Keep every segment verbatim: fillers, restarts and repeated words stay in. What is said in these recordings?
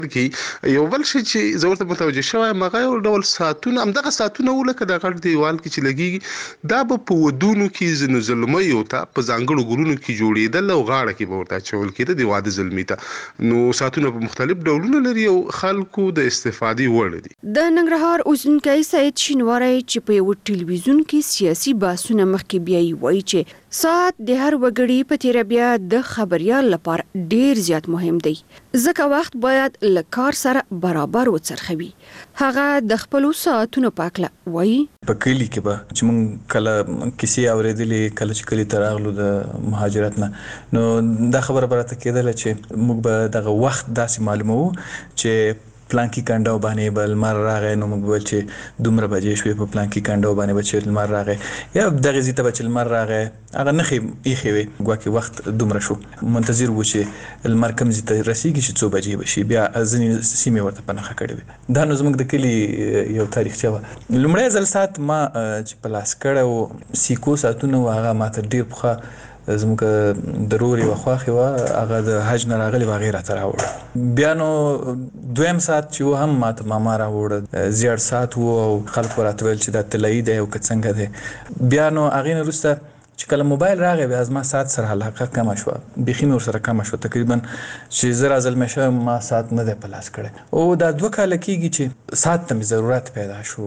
کې یو بل شي چې زه ورته متوجه شوم هغه یو ډول ساعتونه همدغه ساعتونه ولکه د غټ دیوال کې چې لګي دا به په ودونو کې ځنو زلمیو ته په ځانګړو ګلونو کې جوړېدل او غاړه کې به ورته اچول کېده د واده زلمي ته نو ساعتونه په مختلف ډولونه لري او خلکو د استفادې وړ دي. د ننګرهار اوسیدونکی سید شینواری چې په یو ټلویزیون کې سیاسي بحثونه مخکې بیایي وایي چې ساعت د هر وګړي په تیر بیا د خبريال لپاره ډیر زیات مهم دی ځکه وخت باید له کار سره برابر وڅرخوي. هغه د خپل ساعتونو پاکله وایي په کلی کې به چې مونږ کله کیسې اورېدلې کله چې کلی ته راغلو د مهاجرت نه نو دا خبره به راته کېدله چې موږ به دغه وخت داسې معلوموو چې پلانکی کانډاو باندې بل مر راغی نو موږ به چې دومره بجې شوې په پلانکی کانډاو باندې به چې لمر راغی یا دغه ځای ته به چې لمر راغی هغه نښې ایښې وې ګواکې وخت دومره شو منتظر وو چې لمر کوم ځای ته رسېږي چې څو بجې به شي بیا ځینې سیمې ورته په نښه کړې وې. دا نو زموږ د کلي یو تاریخچه وه. لومړی ځل ساعت ما چې په لاس کړی و سیکو ساعتونه وو هغه ماته ډېر پخوا زموږ د رور یوه خوښې وه هغه د حج نه راغلې وه هغې راته راوړه. بیا نو دویم ساعت چې و هم ماته ماما راوړه زیړ ساعت و او خلکو راته ویل چې دا طلایي دی او که څنګه دی. بیا نو هغې نه وروسته چې کله موبایل راغی بیا زما ساعت سره علاقه کمه شوه بیخي مې ورسره کمه شوه تقریبا چې زه رازلمی شوم ما ساعت نه دی په لاس کړی او دا دوه کاله کېږي چې ساعت ته مې ضرورت پیدا شو.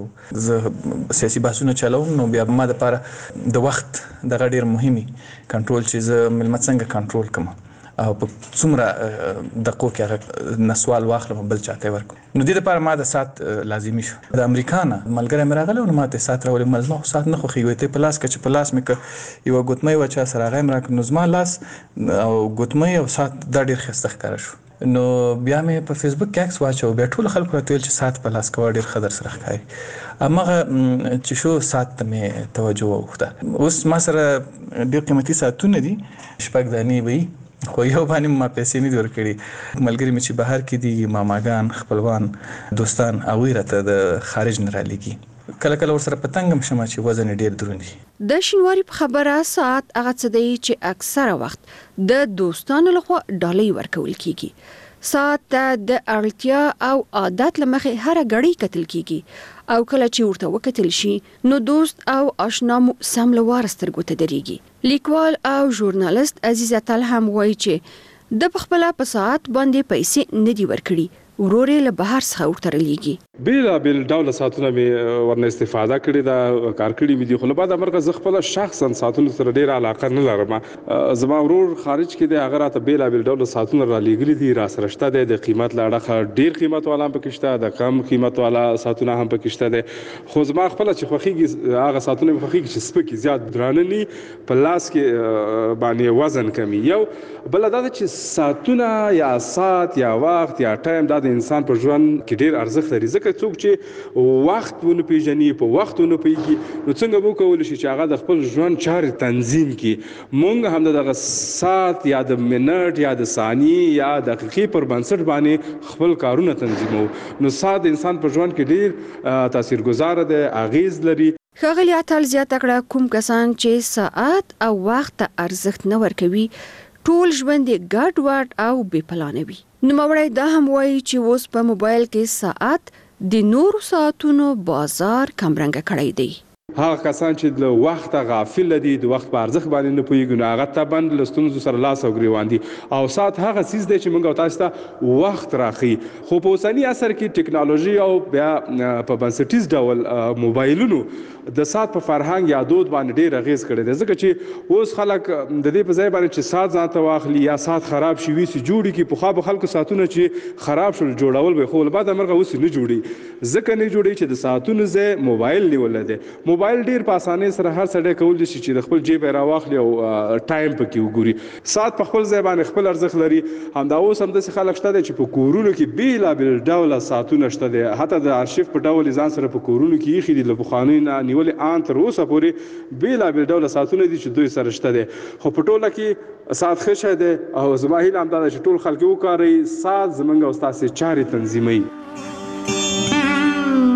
زه سیاسي بحثونه چلوم نو بیا ما دپاره د وخت دغه ډېر مهمي کنټرول چې زه مېلمه څنګه کنټرول کړم او په څومره دقیقو کې هغه نه سوال واخلم بل چاته ورکړم. نو دې لپاره ما د ساعت لازمي شو. د امریکا نه ملګری مې راغلی نو ما ته ساعت راوړی ما زما خو ساعت نه خوښېږي ته په لاس کړه چې په لاس مې که یوه ګوتمۍ وه چا سره هغه یې م راکړه نو زما لاس او ګوتمۍ او ساعت دا ډېر ښایسته ښکاره شو. نو بیا مې په فیسبوک کې عکس واچو بیا ټولو خلکو راته ویل چې ساعت په لاس کوه ډېر ښه در سره ښکاري. هماغه چې شو ساعت ته مې توجه واوښته. اوس ما سره ډېر قیمتي ساعتونه دي شپږ دانې به وي خو یو باندې ما پیسې نه دي ورکړي. ملګري مې چې بهر کې دي ماماګان خپلوان دوستان هغوی راته د خارج نه رالیږي کله کله ورسره په تنګ هم شمه چې وزن یې ډېر دروند وي. د شینواري په خبره ساعت هغه څه دی چې اکثره وخت د دوستانو لخوا ډالۍ ورکول کیږي. ساعت ته د اړتیا او عادت له مخې هره ګړۍ کتل کیږي او کله چې ورته وکتل شي نو دوست او آشنا مو سم له واره سترګو ته درېږي. لیکوال او ژورنالست عزیز اتل هم وایي چې د پخپله په ساعت باندې پیسې نه دي ورکړي ورور یې له بهر څخه ورته رالیږي. بېلابېل ډوله ساعتونه مې ورنه استفاده کړې ده کار کړي مې دي خو له بعده مرګه زه خپله شخصا ساعتونو سره ډېره علاقه نه لرم. زما ورور خارج کې دی هغه راته بېلابېل ډوله ساعتونه رالیږلي دي راسره شته دی د قیمت له اړخه ډېر قیمت والا هم پکې شته د کم قیمت والا ساعتونه هم پکې شته دی خو زما خپله چې خوښېږي هغه ساعتونه مې خوښېږي چې سپکې زیات درانه نه په لاس کې باندې وزن کمي. یو بله دا ده چې ساعتونه یا ساعت یا وخت یا ټایم دا د انسان په ژوند کې ډېر ارزښت لري ځکه څوک چې وخت ونه پیژني په وخت ونه پوهېږي نو څنګه به وکولی شي چې هغه د خپل ژوند چارې تنظیم کړي. موږ هم د دغه ساعت یا د منټ یا د ثانیې یا دقیقې پر بنسټ باندې خپل کارونه تنظیموو. نو ساعت د انسان په ژوند کې ډېر تاثیرګذاره دی اغېز لري. ښاغلي اتل زیاته کړه کوم کسان چې ساعت او وخت ته ارزښت نه ورکوي ټول ژوند یې ګډ وډ او بې پلانه وي. نوموړی دا هم وایي چې اوس په موبایل کې ساعت د نورو ساعتونو بازار کمرنګه کړی دی. هغه کسان چې له وخته غافل دي د وخت په ارزښت باندې نه پوهېږي نو هغه طبعا له ستونزو سره لاس او ګریوان دي او ساعت هغه څیز دی چې موږ او تاسو ته وخت راښيي. خو په اوسني عصر کې ټکنالوژي او بیا په بنسټیز ډول موبایلونو د ساعت په فرهنګ یا دود باندې ډېر اغېز کړی دی ځکه چې اوس خلک د دې په ځای باندې چې ساعت ځان ته واخلي یا ساعت خراب شي وي سي جوړي کړي. پخوا به خلکو ساعتونه چې خراب شول جوړول به خو له بعده مرغه اوس نه جوړي ځکه نه جوړي چې د ساعتونو ځای موبایل نیولی دی. موبایل ډېر په اسانۍ سره هر سړی کولی شي چې د خپل جیب یې راواخلي او ټایم پکې وګوري. ساعت په خپل ځای باندې خپل ارزښت لري. همدا اوس همداسې خلک شته دی چې په کورونو کې بېلابېل ډوله ساعتونه شته دی حتی د ارشیف په ډول یې ځان سره په کورونو کې ایښي دي له پخوانیو نه نیولې ان تر اوسه پورې بېلابېل ډوله ساعتونه دي چې دوی سره شته دی. خو په ټوله کې ساعت ښه شی دی او زما هیله همدا ده چې ټول خلک یې وکاروي. ساعت زموږ او ستاسې چارې تنظیموي.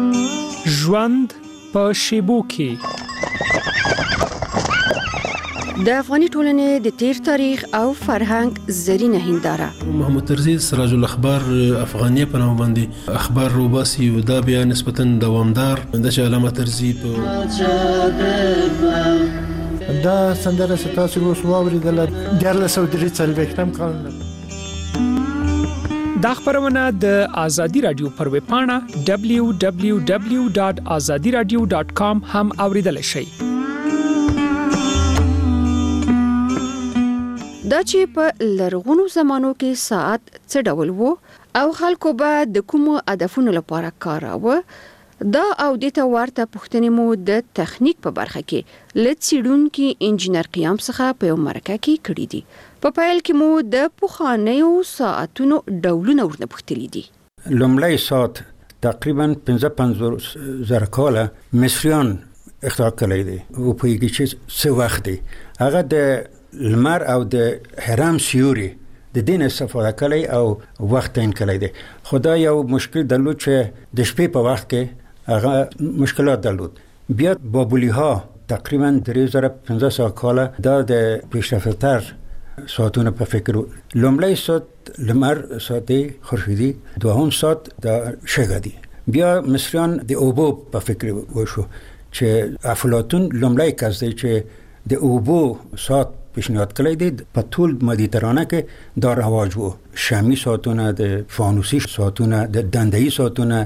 ژوند په شیبو کې د افغاني ټولنې د تیر تاریخ او فرهنګ زرینه هنداره. محمد طرزي سراج الاخبار افغانیه په نوم باندې اخبار روباسي او دا بیا نسبتا دوامدار د علامه طرزي په دا سندره ستاسو اوس واوریدل د لسو درې څلوېښتم کال. دا خبرونه د آزادي رادیو پر ویب پاڼه دبلیو دبلیو دبلیو ډاټ آزادي رادیو ډاټ کام هم اوریدل شئ. دا چې په لرغونو زمانو کې ساعت څه ډول وو او خلکو به د کومو هدفونو لپاره کاراوه، دا او د ته ورته پوښتنې مو د تخنیک په برخه کې له څېړونکي انجینر قیام څخه په یو مرکه کې کړي دي. په پیل کې مو د پخوانیو ساعتونو ډولونه ورنه پوښتلي دي. لومړی ساعت تقریبا پنځه پنځوس زره کاله مصریان اختراع کړی دی او پوهېږي چې څه وخت دی. هغه د لمر او د حرام سیوري د دین استفاده کړی او وخت تعیین کړی دی. خو دا یو مشکل درلود چې د شپې په وخت کې هغه مشکلات درلود. بیا بابلی ها تقریبا درې زره پنځه سوه کاله دا د پیشرفته‌تر ساعتونه په فکر. لومړی ساعت لمر ساعت خورشیدي، دوهم ساعت د شګه دی. بیا مصریان د اوبو په فکر وشو چې افلاطون لومړی کس دی چې د اوبو ساعت پیشنهاد کړی دی. په ټول مدیترانه کې دا رواج وو. شامی ساعتونه، د فانوسي ساعتونه، د دنده‌ای ساعتونه،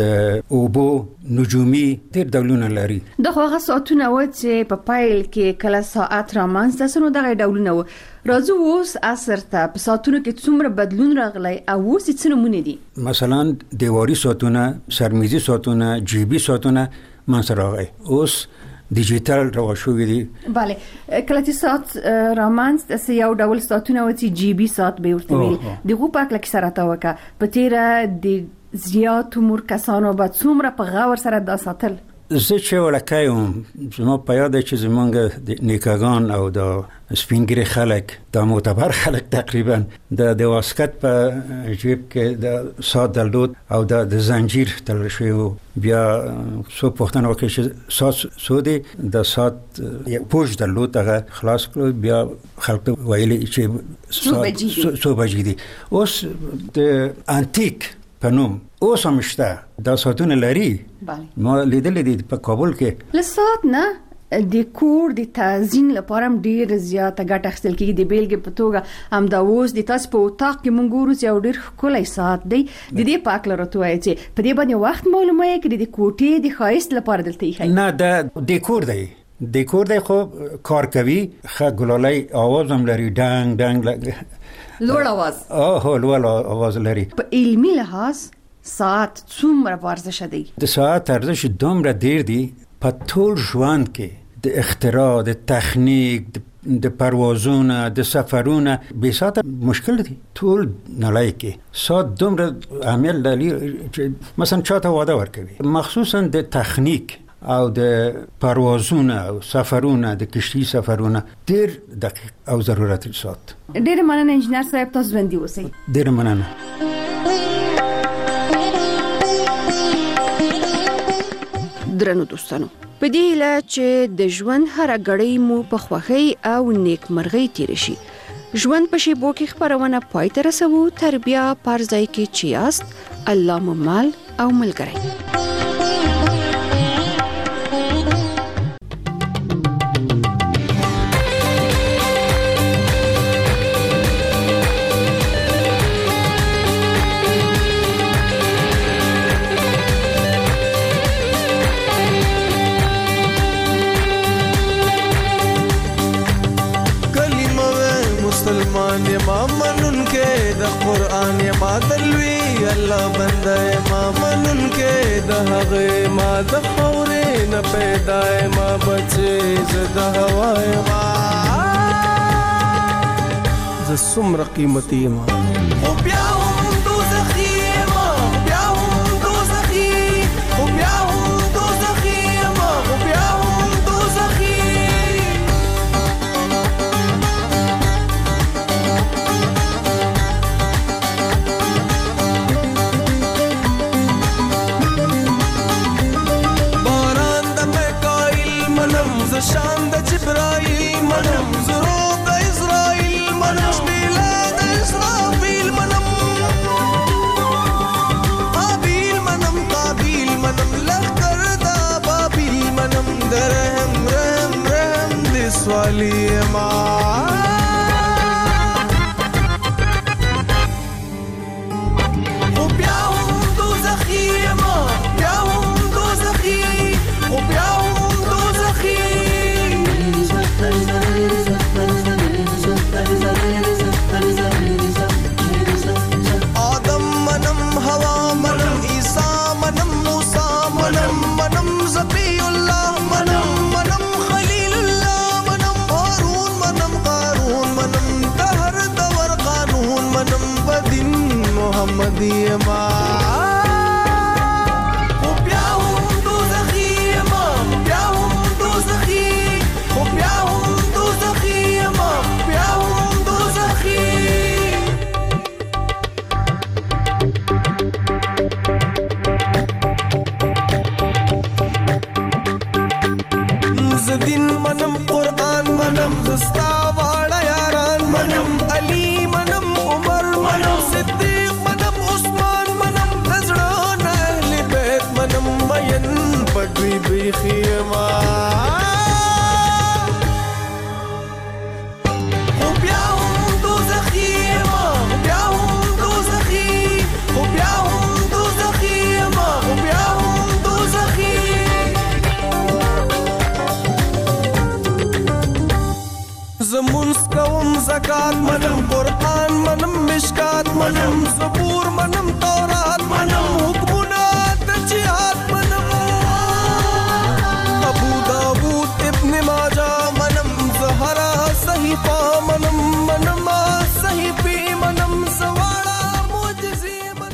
د اوبو نجومي ډېر ډولونه لري. دغه هغه ساعتونه و چې په پایل کې کله ساعت رامنځته شو، دغه ډولونه و. راځو اوس عصر ته په ساعتونو کې څومره بدلون راغلی او اوس څه نمونه دي؟ مثلا دیواري ساعتونه، سرمیزي ساعتونه، جیبي ساعتونه منځته راغلي. اوس ډیجیټل راو شوې دي. bale کله چې ساعت رامانس د یو ډول ساعتونه و چې جی بي ساعت به ورته ویل. دغه په کله کې سره تاوکه په تیره د زیات عمر کسانو به څومره په غور سره دا ساتل. زه چې ولکایم زما په یاد چې زمونږ د نیکاګان او د سپینګری خلک د معتبر خلک تقریبا د د واسکت په جیب کې د ساعت درلود او د د زنجیر تل شوی. بیا څو پوښتنه وکړه چې ساعت سودی د ساعت یو پوش درلود، هغه خلاص کړو. بیا خلک ویلي چې څو بجې دي. اوس د انتیک په نوم اوس هم شته دا ساعتونه لري. ما لیدلې دي په کابل کې. له ساعت نه د کور د تزیین لپاره هم ډیر زیاته ګټه اخیستل کېږي. د بیلګې په توګه هم دا اوس د تاسو په اتاق کې مونږ ګورو چې یو ډیر ښکلی ساعت دی. د دې په هکله راته وایي چې په دې باندې وخت معلومه یې کړي د کوټې د ښایست لپاره دلته ایښی؟ نه، د ډیکور دی. ډیکور دی خو کار کوي. ښه ګلالی آواز هم لري، ډنګ ډنګ لوړ آواز. اوه لوړ آواز لري. په علمي لحاظ ساعت څومره ارزش دی؟ د ساعت ارزش دومره ډیر دی په ټول ژوند کې. د اختراع، د تخنیک، د پروازونه، د سفرونه بې ساعته مشکل دی. ټول نړۍ کې ساعت دومره اهمیت لري چې مثلا چاته واده ورکوي. مخصوصا د تخنیک او د پروازونه او سفرونه، د کشتي سفرونه ډیر دقیق او ضرورت ساعت. ډیر مننه انجینر صاحب، تاسو ژوندي اوسئ. ډیر مننه. درنو دوستانو، په دې هیله چې د ژوند هره ګړۍ مو په خوښۍ او نیکمرغۍ تیر شي. ژوند په شیبو کې خبرونه پای ته رسوو. تر بیا پر ځای کې چې یاست، الله مو مال او ملګری. مسلمان ما منن کې د قرآن ما دلوي الله بنده ما منن کې د هغه ما د خورې نه پیدا ما بچي زده هواي ما ز سمر قیمتي ما او بیا